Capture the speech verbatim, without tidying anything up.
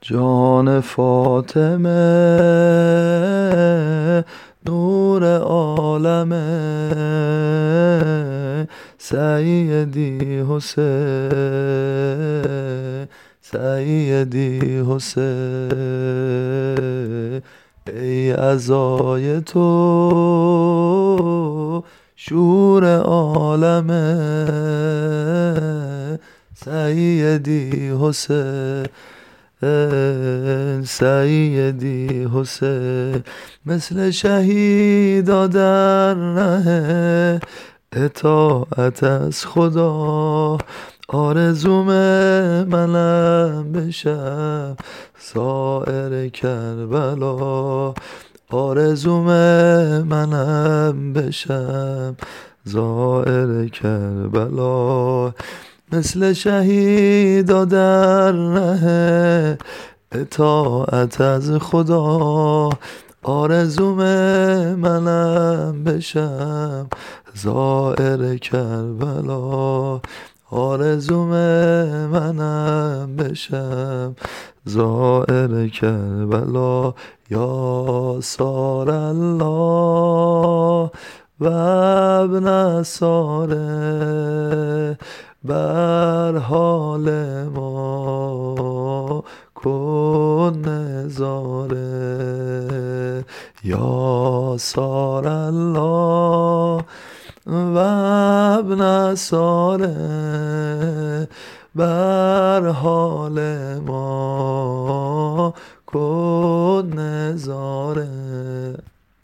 جان فاطمه نور عالمه، سیدی حسین سیدی حسین. ای عزای تو شور عالمه، سیدی حسین سیدی حسین. مثل شهیدا در ره اطاعت از خدا، آرزوم منم بشم سائر کربلا. آرزوم منم بشم زائر کربلا. مثل شهیدا در ره اطاعت از خدا، آرزوم منم بشم زائر کربلا. آرزوم منم بشم زائر کربلا. یا سار الله و ابن ساره، بر حال ما کن نظاره. یا سار الله و ابن ساره، بر حال ما کن نظاره.